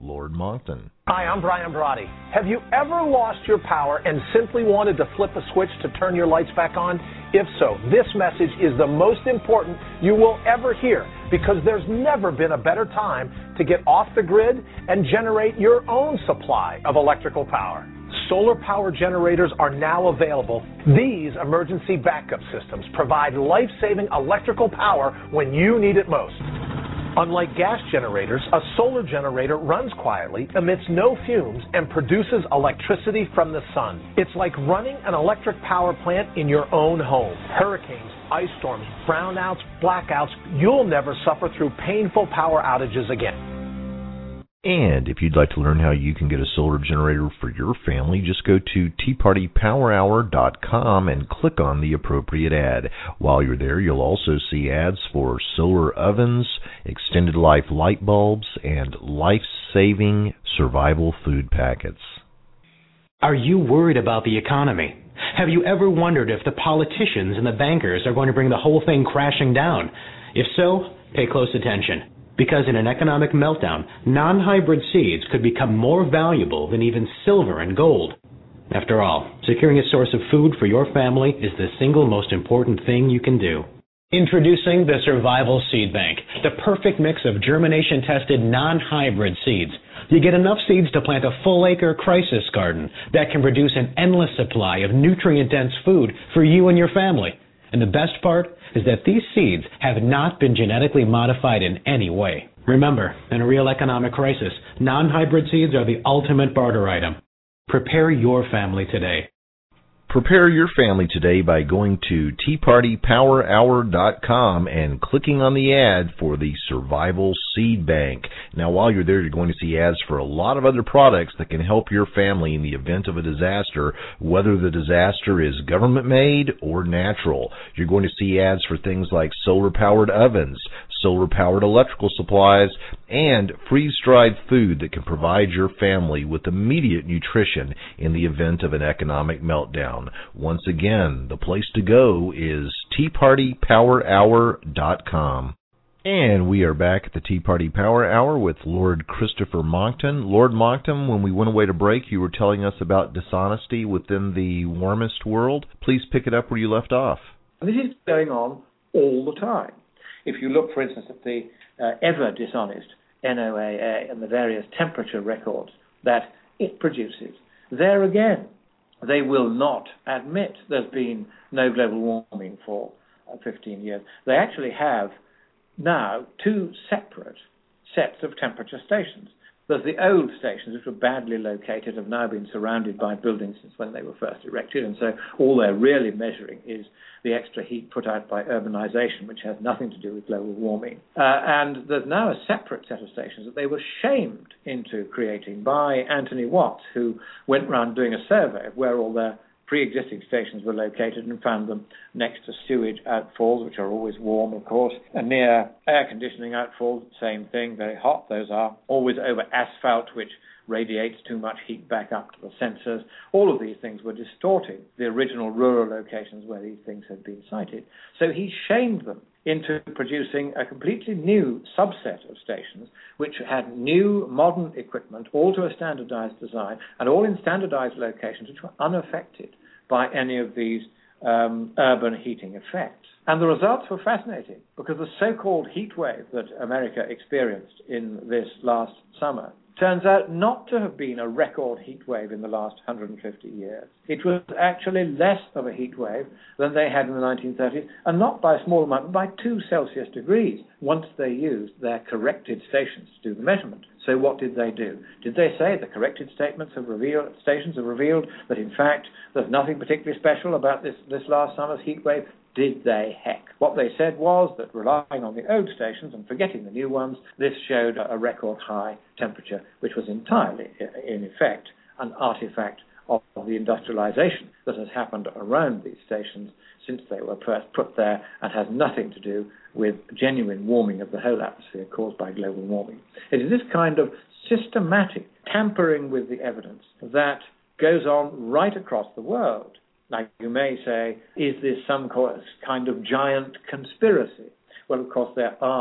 Lord Monckton. Hi, I'm Brian Brody. Have you ever lost your power and simply wanted to flip a switch to turn your lights back on? If so, this message is the most important you will ever hear, because there's never been a better time to get off the grid and generate your own supply of electrical power. Solar power generators are now available. These emergency backup systems provide life-saving electrical power when you need it most. Unlike gas generators, a solar generator runs quietly, emits no fumes, and produces electricity from the sun. It's like running an electric power plant in your own home. Hurricanes, ice storms, brownouts, blackouts, you'll never suffer through painful power outages again. And if you'd like to learn how you can get a solar generator for your family, just go to teapartypowerhour.com and click on the appropriate ad. While you're there, you'll also see ads for solar ovens, extended life light bulbs, and life-saving survival food packets. Are you worried about the economy? Have you ever wondered if the politicians and the bankers are going to bring the whole thing crashing down? If so, pay close attention. Because in an economic meltdown, non-hybrid seeds could become more valuable than even silver and gold. After all, securing a source of food for your family is the single most important thing you can do. Introducing the Survival Seed Bank, the perfect mix of germination-tested non-hybrid seeds. You get enough seeds to plant a full-acre crisis garden that can produce an endless supply of nutrient-dense food for you and your family. And the best part is that these seeds have not been genetically modified in any way. Remember, in a real economic crisis, non-hybrid seeds are the ultimate barter item. Prepare your family today. Prepare your family today by going to teapartypowerhour.com and clicking on the ad for the Survival Seed Bank. Now, while you're there, you're going to see ads for a lot of other products that can help your family in the event of a disaster, whether the disaster is government-made or natural. You're going to see ads for things like solar-powered ovens, solar-powered electrical supplies, and freeze-dried food that can provide your family with immediate nutrition in the event of an economic meltdown. Once again, the place to go is teapartypowerhour.com. And we are back at the Tea Party Power Hour with Lord Christopher Monckton. Lord Monckton, when we went away to break, you were telling us about dishonesty within the warmist world. Please pick it up where you left off. This is going on all the time. If you look, for instance, at the ever dishonest NOAA and the various temperature records that it produces, there again, they will not admit there's been no global warming for 15 years. They actually have now two separate sets of temperature stations. There's the old stations, which were badly located, have now been surrounded by buildings since when they were first erected, and so all they're really measuring is the extra heat put out by urbanization, which has nothing to do with global warming. And there's now a separate set of stations that they were shamed into creating by Anthony Watts, who went around doing a survey of where all their pre-existing stations were located and found them next to sewage outfalls, which are always warm, of course, and near air conditioning outfalls, same thing, very hot those are, always over asphalt, which radiates too much heat back up to the sensors. All of these things were distorting the original rural locations where these things had been sited. So he shamed them into producing a completely new subset of stations which had new modern equipment, all to a standardized design, and all in standardized locations which were unaffected by any of these urban heating effects. And the results were fascinating, because the so-called heat wave that America experienced in this last summer turns out not to have been a record heat wave in the last 150 years. It was actually less of a heat wave than they had in the 1930s, and not by a small amount, but by 2 Celsius degrees, once they used their corrected stations to do the measurement. So what did they do? Did they say the corrected stations have revealed that, in fact, there's nothing particularly special about this last summer's heat wave? Did they? Heck. What they said was that, relying on the old stations and forgetting the new ones, this showed a record high temperature, which was entirely, in effect, an artifact of the industrialization that has happened around these stations since they were first put there, and has nothing to do with genuine warming of the whole atmosphere caused by global warming. It is this kind of systematic tampering with the evidence that goes on right across the world. Now, you may say, is this some kind of giant conspiracy? Well, of course, there are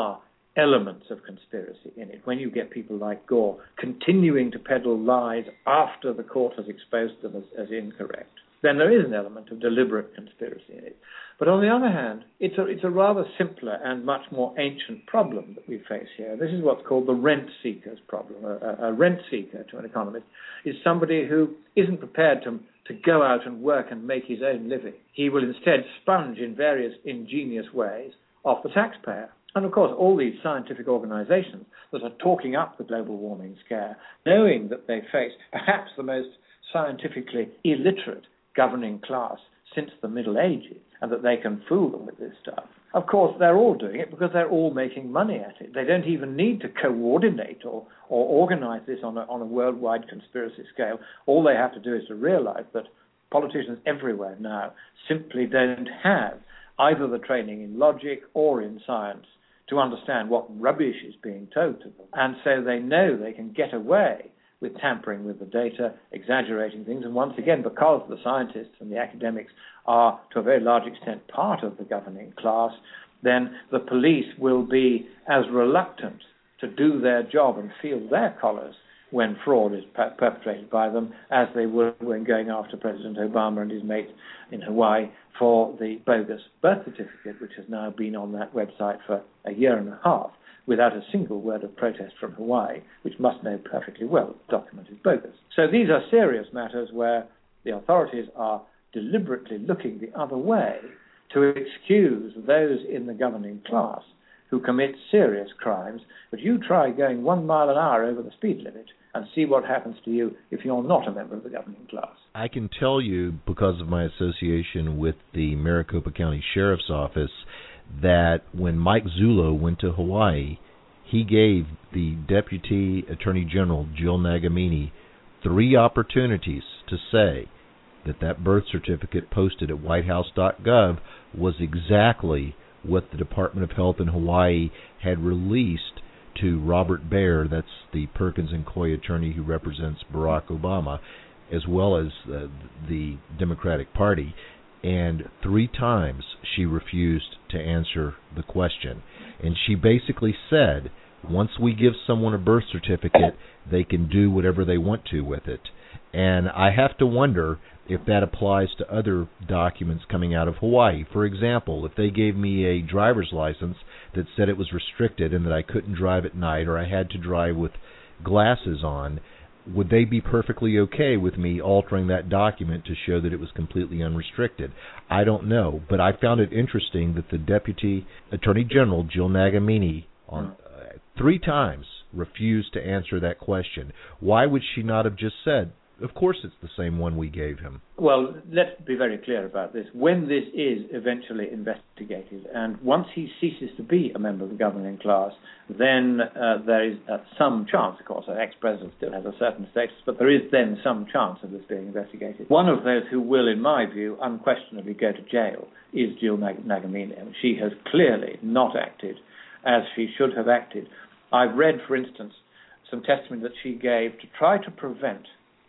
elements of conspiracy in it, when you get people like Gore continuing to peddle lies after the court has exposed them as incorrect, then there is an element of deliberate conspiracy in it. But on the other hand, it's a rather simpler and much more ancient problem that we face here. This is what's called the rent seeker's problem. A rent seeker, to an economist, is somebody who isn't prepared to go out and work and make his own living. He will instead sponge in various ingenious ways off the taxpayer. And of course, all these scientific organizations that are talking up the global warming scare, knowing that they face perhaps the most scientifically illiterate governing class since the Middle Ages, and that they can fool them with this stuff. Of course, they're all doing it because they're all making money at it. They don't even need to coordinate or organize this on a worldwide conspiracy scale. All they have to do is to realize that politicians everywhere now simply don't have either the training in logic or in science to understand what rubbish is being told to them. And so they know they can get away with tampering with the data, exaggerating things, and once again, because the scientists and the academics are, to a very large extent, part of the governing class, then the police will be as reluctant to do their job and feel their collars when fraud is perpetrated by them as they were when going after President Obama and his mate in Hawaii for the bogus birth certificate, which has now been on that website for a year and a half, without a single word of protest from Hawaii, which must know perfectly well the document is bogus. So these are serious matters where the authorities are deliberately looking the other way to excuse those in the governing class who commit serious crimes. But you try going 1 mile an hour over the speed limit and see what happens to you if you're not a member of the governing class. I can tell you, because of my association with the Maricopa County Sheriff's Office, that when Mike Zullo went to Hawaii, he gave the Deputy Attorney General, Jill Nagamini, 3 opportunities to say that birth certificate posted at whitehouse.gov was exactly what the Department of Health in Hawaii had released to Robert Baer, that's the Perkins and Coie attorney who represents Barack Obama, as well as the Democratic Party. And 3 times she refused to answer the question. And she basically said, once we give someone a birth certificate, they can do whatever they want to with it. And I have to wonder if that applies to other documents coming out of Hawaii. For example, if they gave me a driver's license that said it was restricted and that I couldn't drive at night or I had to drive with glasses on, would they be perfectly okay with me altering that document to show that it was completely unrestricted? I don't know, but I found it interesting that the Deputy Attorney General, Jill Nagamini, on 3 times refused to answer that question. Why would she not have just said, of course it's the same one we gave him? Well, let's be very clear about this. When this is eventually investigated, and once he ceases to be a member of the governing class, then there is some chance, of course, an ex-president still has a certain status, but there is then some chance of this being investigated. One of those who will, in my view, unquestionably go to jail is Jill Nagamini. I mean, she has clearly not acted as she should have acted. I've read, for instance, some testimony that she gave to try to prevent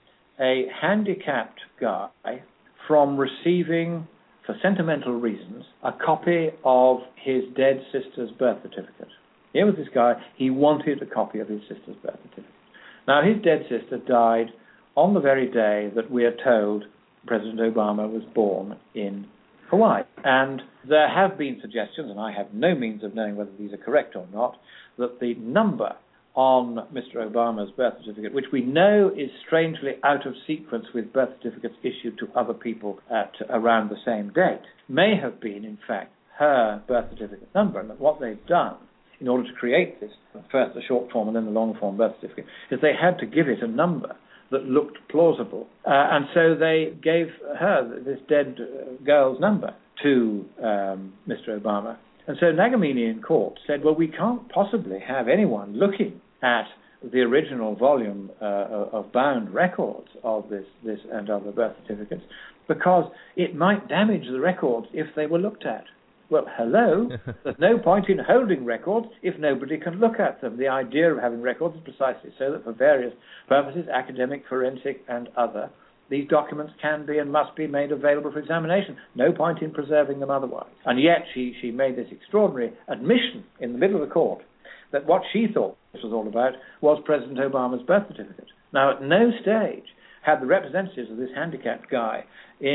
a handicapped guy from receiving, for sentimental reasons, a copy of his dead sister's birth certificate. Here was this guy, he wanted a copy of his sister's birth certificate. Now, his dead sister died on the very day that we are told President Obama was born in Hawaii. And there have been suggestions, and I have no means of knowing whether these are correct or not, that the number on Mr. Obama's birth certificate, which we know is strangely out of sequence with birth certificates issued to other people at around the same date, may have been, in fact, her birth certificate number. And that what they've done in order to create this, first the short form and then the long form birth certificate, is they had to give it a number that looked plausible. And so they gave her, this dead girl's number, to Mr. Obama. And so Nagamini in court said, well, we can't possibly have anyone looking at the original volume of bound records of this and other birth certificates because it might damage the records if they were looked at. Well, hello, there's no point in holding records if nobody can look at them. The idea of having records is precisely so that for various purposes, academic, forensic, and other, these documents can be and must be made available for examination. No point in preserving them otherwise. And yet she made this extraordinary admission in the middle of the court that what she thought this was all about was President Obama's birth certificate. Now, at no stage had the representatives of this handicapped guy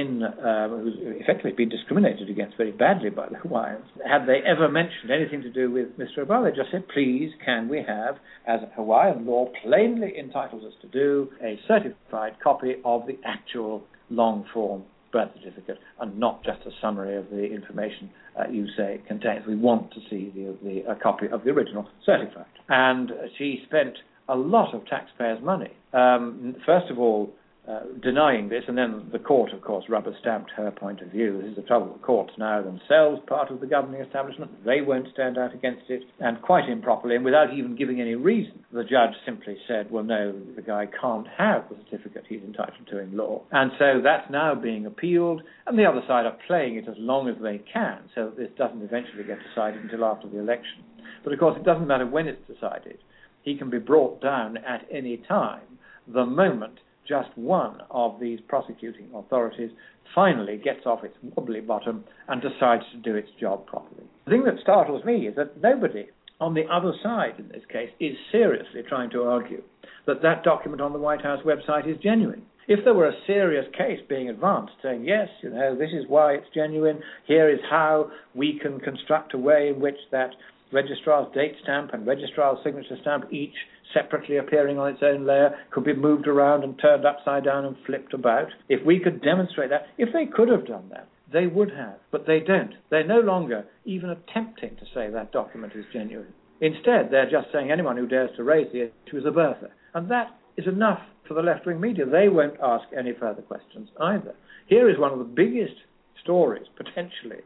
who's effectively been discriminated against very badly by the Hawaiians, had they ever mentioned anything to do with Mr. Obama. They just said, please, can we have, as Hawaiian law plainly entitles us to do, a certified copy of the actual long-form birth certificate and not just a summary of the information you say it contains. We want to see a copy of the original certified. And she spent a lot of taxpayers' money. First of all, denying this, and then the court, of course, rubber-stamped her point of view. This is the trouble. The courts now themselves, part of the governing establishment, they won't stand out against it, and quite improperly, and without even giving any reason, the judge simply said, well, no, the guy can't have the certificate he's entitled to in law. And so that's now being appealed, and the other side are playing it as long as they can, so that this doesn't eventually get decided until after the election. But, of course, it doesn't matter when it's decided. He can be brought down at any time, the moment just one of these prosecuting authorities finally gets off its wobbly bottom and decides to do its job properly. The thing that startles me is that nobody on the other side in this case is seriously trying to argue that that document on the White House website is genuine. If there were a serious case being advanced saying, yes, this is why it's genuine, here is how we can construct a way in which that registrar's date stamp and registrar's signature stamp, each separately appearing on its own layer, could be moved around and turned upside down and flipped about. If we could demonstrate that, if they could have done that, they would have, but they don't. They're no longer even attempting to say that document is genuine. Instead, they're just saying anyone who dares to raise the issue is a birther. And that is enough for the left-wing media. They won't ask any further questions either. Here is one of the biggest stories, potentially,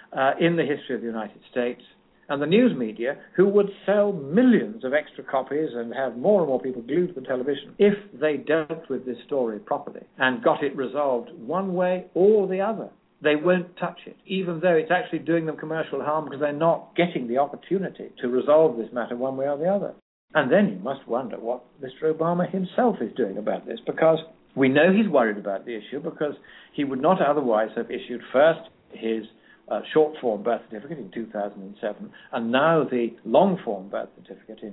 in the history of the United States. And the news media, who would sell millions of extra copies and have more and more people glued to the television if they dealt with this story properly and got it resolved one way or the other. They won't touch it, even though it's actually doing them commercial harm because they're not getting the opportunity to resolve this matter one way or the other. And then you must wonder what Mr. Obama himself is doing about this, because we know he's worried about the issue because he would not otherwise have issued first his short-form birth certificate in 2007, and now the long-form birth certificate in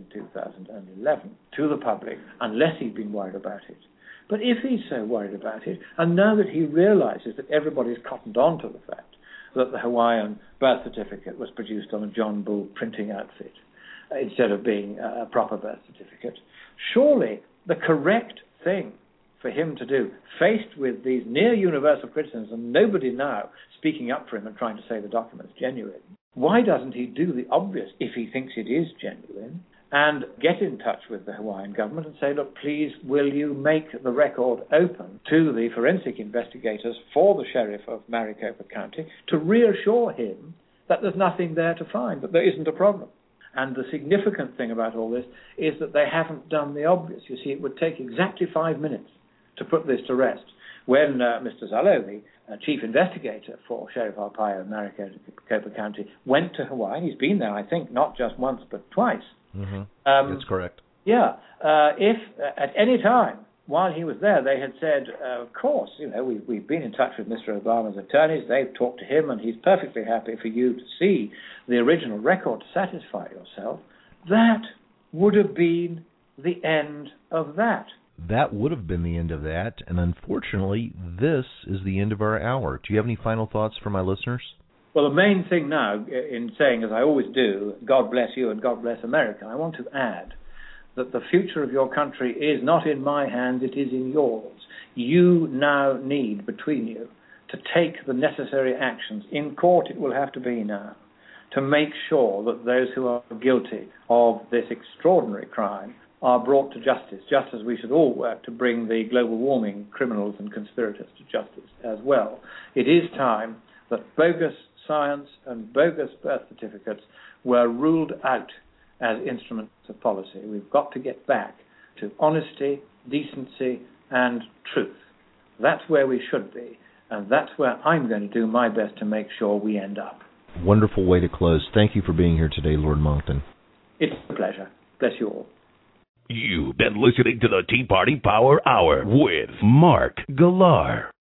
2011 to the public, unless he'd been worried about it. But if he's so worried about it, and now that he realizes that everybody's cottoned on to the fact that the Hawaiian birth certificate was produced on a John Bull printing outfit instead of being a proper birth certificate, surely the correct thing for him to do, faced with these near-universal criticisms and nobody now speaking up for him and trying to say the document's genuine, why doesn't he do the obvious, if he thinks it is genuine, and get in touch with the Hawaiian government and say, look, please, will you make the record open to the forensic investigators for the sheriff of Maricopa County to reassure him that there's nothing there to find, that there isn't a problem. And the significant thing about all this is that they haven't done the obvious. You see, it would take exactly 5 minutes to put this to rest. When Mr. Zalo, the chief investigator for Sheriff Arpaio in Maricopa County, went to Hawaii, he's been there, I think, not just once but twice. Mm-hmm. That's correct. Yeah. If at any time while he was there they had said, of course, we've been in touch with Mr. Obama's attorneys, they've talked to him, and he's perfectly happy for you to see the original record to satisfy yourself, that would have been the end of that. That would have been the end of that, and unfortunately, this is the end of our hour. Do you have any final thoughts for my listeners? Well, the main thing now, in saying, as I always do, God bless you and God bless America, I want to add that the future of your country is not in my hands, it is in yours. You now need, between you, to take the necessary actions. In court it will have to be now, to make sure that those who are guilty of this extraordinary crime are brought to justice, just as we should all work to bring the global warming criminals and conspirators to justice as well. It is time that bogus science and bogus birth certificates were ruled out as instruments of policy. We've got to get back to honesty, decency, and truth. That's where we should be, and that's where I'm going to do my best to make sure we end up. Wonderful way to close. Thank you for being here today, Lord Monckton. It's a pleasure. Bless you all. You've been listening to the Tea Party Power Hour with Mark Galar.